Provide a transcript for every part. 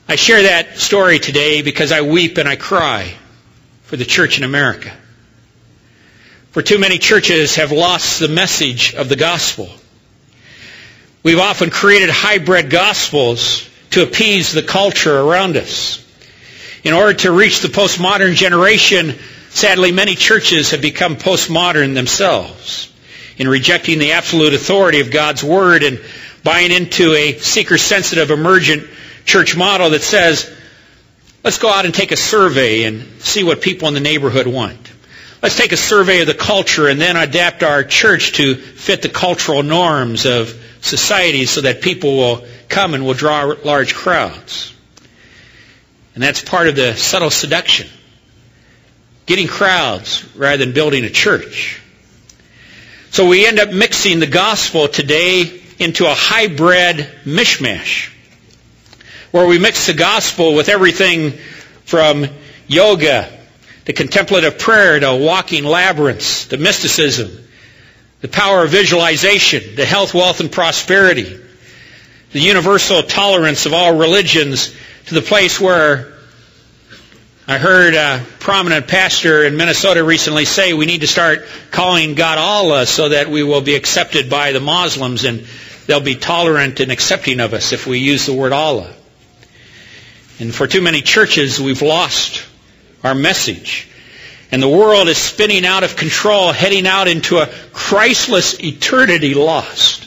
I share that story today because I weep and I cry for the church in America. For too many churches have lost the message of the gospel. We've often created hybrid gospels to appease the culture around us. In order to reach the postmodern generation, sadly, many churches have become postmodern themselves in rejecting the absolute authority of God's Word and buying into a seeker-sensitive emergent church model that says, let's go out and take a survey and see what people in the neighborhood want. Let's take a survey of the culture and then adapt our church to fit the cultural norms of society so that people will come and will draw large crowds. And that's part of the subtle seduction. Getting crowds rather than building a church. So we end up mixing the gospel today into a hybrid mishmash, where we mix the gospel with everything from yoga to contemplative prayer to walking labyrinths to mysticism, the power of visualization, to health, wealth, and prosperity, the universal tolerance of all religions, to the place where I heard a prominent pastor in Minnesota recently say we need to start calling God Allah so that we will be accepted by the Muslims and they'll be tolerant and accepting of us if we use the word Allah. And for too many churches, we've lost our message. And the world is spinning out of control, heading out into a Christless eternity lost.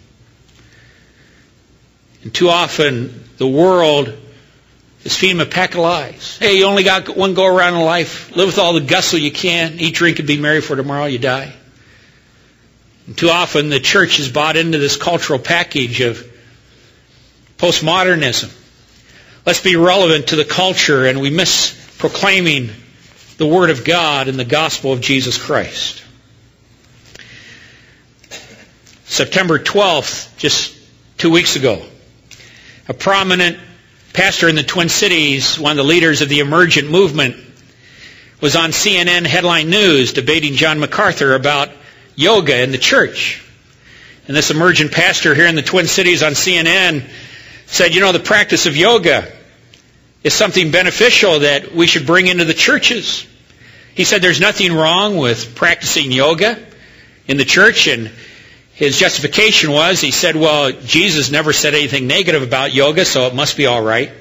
And too often, the world is feeding them a pack of lies. Hey, you only got one go around in life. Live with all the gusto you can. Eat, drink, and be merry, for tomorrow you die. And too often, the church has bought into this cultural package of postmodernism. Let's be relevant to the culture, and we miss proclaiming the Word of God and the gospel of Jesus Christ. September 12th, just 2 weeks ago, a prominent pastor in the Twin Cities, one of the leaders of the emergent movement, was on CNN headline news debating John MacArthur about yoga in the church. And this emergent pastor here in the Twin Cities on CNN said, the practice of yoga is something beneficial that we should bring into the churches. He said there's nothing wrong with practicing yoga in the church, and his justification was, he said, well, Jesus never said anything negative about yoga, so it must be all right.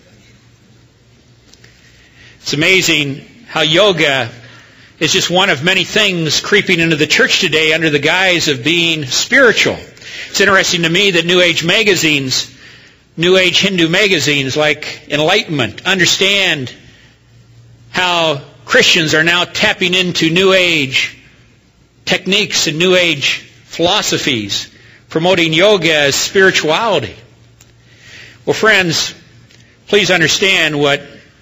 It's amazing how yoga is just one of many things creeping into the church today under the guise of being spiritual. It's interesting to me that New Age Hindu magazines like Enlightenment understand how Christians are now tapping into New Age techniques and New Age philosophies, promoting yoga as spirituality. Well, friends, please understand what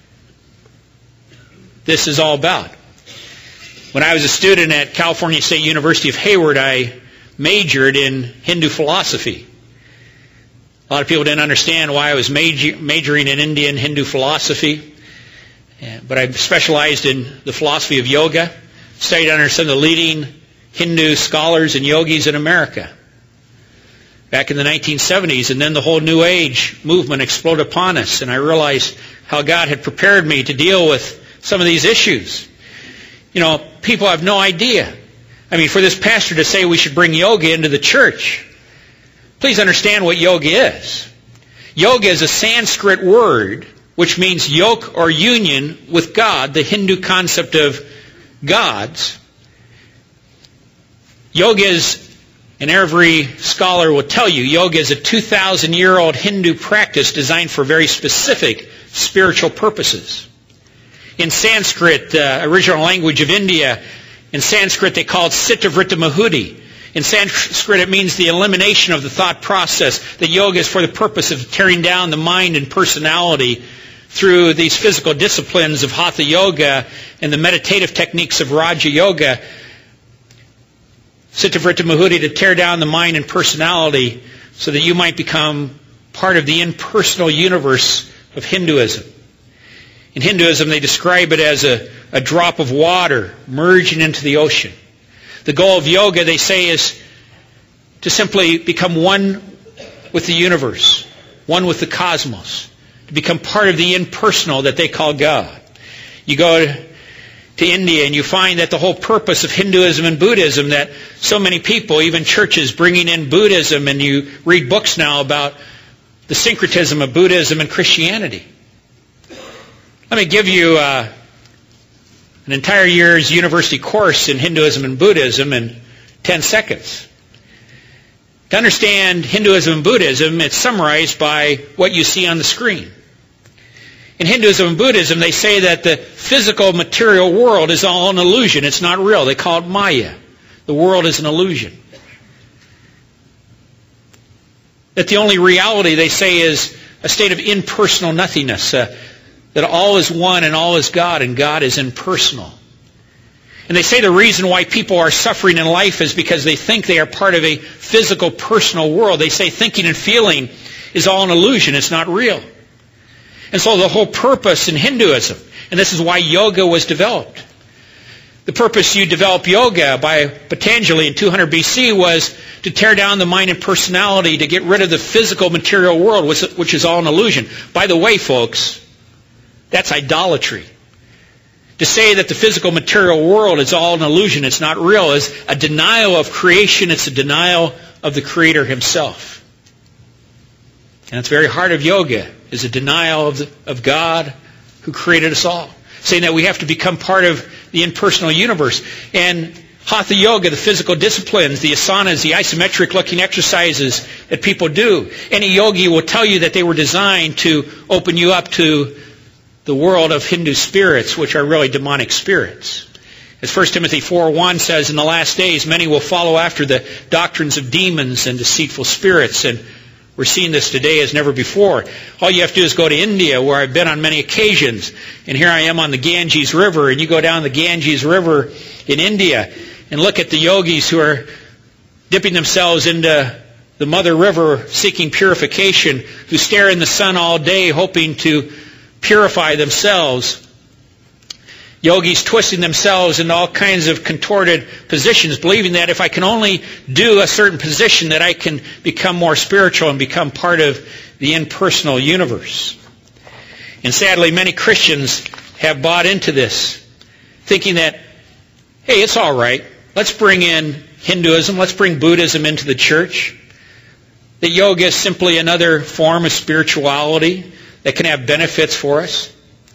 this is all about. When I was a student at California State University of Hayward, I majored in Hindu philosophy. A lot of people didn't understand why I was majoring in Indian Hindu philosophy, but I specialized in the philosophy of yoga, studied under some of the leading Hindu scholars and yogis in America back in the 1970s, and then the whole New Age movement exploded upon us, and I realized how God had prepared me to deal with some of these issues. People have no idea. For this pastor to say we should bring yoga into the church, please understand what yoga is. Yoga is a Sanskrit word which means yoke or union with God, the Hindu concept of gods. Yoga is, and every scholar will tell you, yoga is a 2,000-year-old Hindu practice designed for very specific spiritual purposes. In Sanskrit, original language of India, in Sanskrit they call it Citta Vritta Mahudi. In Sanskrit it means the elimination of the thought process. That yoga is for the purpose of tearing down the mind and personality through these physical disciplines of Hatha Yoga and the meditative techniques of Raja Yoga. Citta Vritta Mahudi, to tear down the mind and personality so that you might become part of the impersonal universe of Hinduism. In Hinduism, they describe it as a drop of water merging into the ocean. The goal of yoga, they say, is to simply become one with the universe, one with the cosmos, to become part of the impersonal that they call God. You go to India and you find that the whole purpose of Hinduism and Buddhism, that so many people, even churches, bringing in Buddhism, and you read books now about the syncretism of Buddhism and Christianity. Let me give you an entire year's university course in Hinduism and Buddhism in 10 seconds. To understand Hinduism and Buddhism, it's summarized by what you see on the screen. In Hinduism and Buddhism, they say that the physical material world is all an illusion. It's not real. They call it Maya. The world is an illusion. That the only reality, they say, is a state of impersonal nothingness. That all is one and all is God, and God is impersonal. And they say the reason why people are suffering in life is because they think they are part of a physical, personal world. They say thinking and feeling is all an illusion. It's not real. And so the whole purpose in Hinduism, and this is why yoga was developed. The purpose you develop yoga by Patanjali in 200 BC was to tear down the mind and personality, to get rid of the physical material world, which is all an illusion. By the way, folks, that's idolatry. To say that the physical material world is all an illusion, it's not real, is a denial of creation. It's a denial of the Creator Himself. And it's very heart of yoga, is a denial of God who created us all. Saying that we have to become part of the impersonal universe. And Hatha Yoga, the physical disciplines, the asanas, the isometric looking exercises that people do. Any yogi will tell you that they were designed to open you up to the world of Hindu spirits, which are really demonic spirits. As 1 Timothy 4:1 says, in the last days many will follow after the doctrines of demons and deceitful spirits. And we're seeing this today as never before. All you have to do is go to India, where I've been on many occasions. And here I am on the Ganges River. And you go down the Ganges River in India and look at the yogis who are dipping themselves into the Mother River seeking purification, who stare in the sun all day hoping to purify themselves. Yogis twisting themselves into all kinds of contorted positions, believing that if I can only do a certain position, that I can become more spiritual and become part of the impersonal universe. And sadly, many Christians have bought into this, thinking that, hey, it's all right. Let's bring in Hinduism. Let's bring Buddhism into the church. That yoga is simply another form of spirituality that can have benefits for us.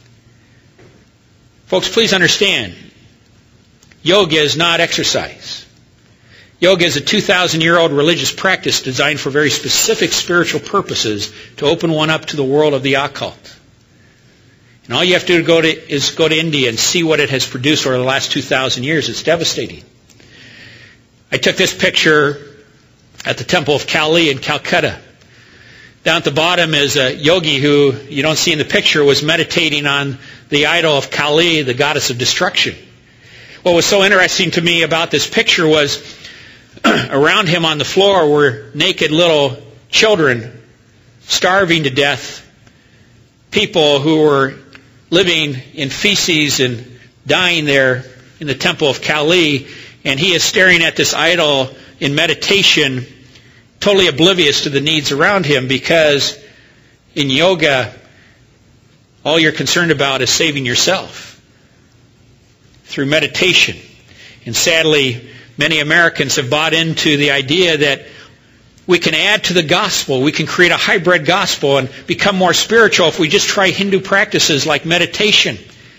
Folks, please understand, yoga is not exercise. Yoga is a 2,000-year-old religious practice designed for very specific spiritual purposes to open one up to the world of the occult. And all you have to do is go to India and see what it has produced over the last 2,000 years. It's devastating. I took this picture at the Temple of Kali in Calcutta. Down at the bottom is a yogi who, you don't see in the picture, was meditating on the idol of Kali, the goddess of destruction. What was so interesting to me about this picture was around him on the floor were naked little children starving to death, people who were living in feces and dying there in the temple of Kali, and he is staring at this idol in meditation, totally oblivious to the needs around him, because in yoga, all you're concerned about is saving yourself through meditation. And sadly, many Americans have bought into the idea that we can add to the gospel, we can create a hybrid gospel and become more spiritual if we just try Hindu practices like meditation.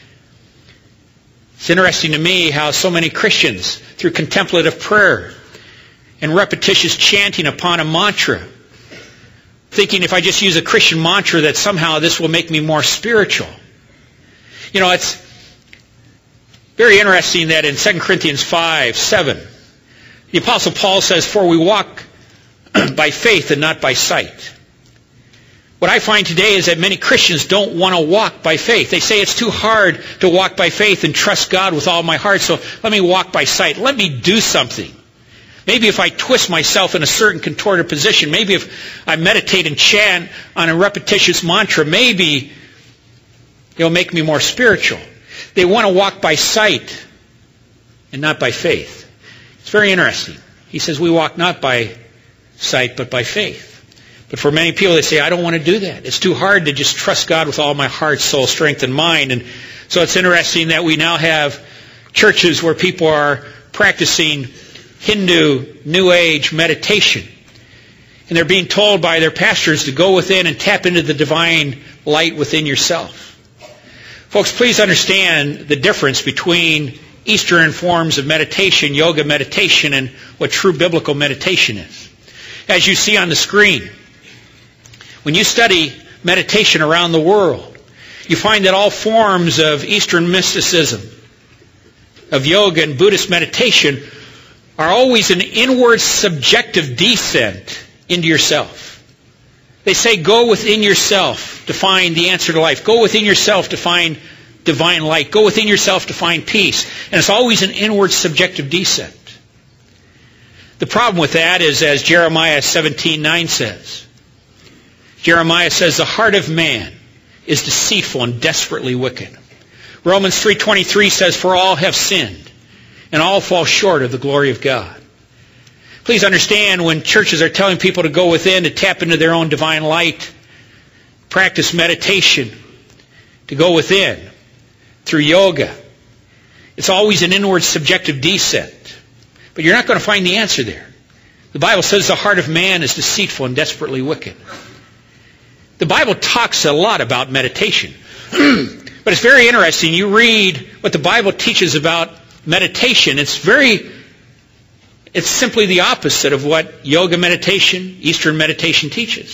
It's interesting to me how so many Christians, through contemplative prayer and repetitious chanting upon a mantra, thinking if I just use a Christian mantra that somehow this will make me more spiritual. You know, it's very interesting that in 2 Corinthians 5:7, the Apostle Paul says, "For we walk by faith and not by sight." What I find today is that many Christians don't want to walk by faith. They say it's too hard to walk by faith and trust God with all my heart, so let me walk by sight. Let me do something. Maybe if I twist myself in a certain contorted position, maybe if I meditate and chant on a repetitious mantra, maybe it'll make me more spiritual. They want to walk by sight and not by faith. It's very interesting. He says we walk not by sight but by faith. But for many people, they say, I don't want to do that. It's too hard to just trust God with all my heart, soul, strength, and mind. And so it's interesting that we now have churches where people are practicing Hindu, New Age meditation. And they're being told by their pastors to go within and tap into the divine light within yourself. Folks, please understand the difference between Eastern forms of meditation, yoga meditation, and what true biblical meditation is. As you see on the screen, when you study meditation around the world, you find that all forms of Eastern mysticism, of yoga and Buddhist meditation, are always an inward subjective descent into yourself. They say go within yourself to find the answer to life. Go within yourself to find divine light. Go within yourself to find peace. And it's always an inward subjective descent. The problem with that is, as Jeremiah 17:9 says, Jeremiah says, the heart of man is deceitful and desperately wicked. Romans 3:23 says, for all have sinned, and all fall short of the glory of God. Please understand, when churches are telling people to go within, to tap into their own divine light, practice meditation, to go within through yoga, it's always an inward subjective descent. But you're not going to find the answer there. The Bible says the heart of man is deceitful and desperately wicked. The Bible talks a lot about meditation. But it's very interesting. You read what the Bible teaches about meditation. It's simply the opposite of what yoga meditation, Eastern meditation teaches.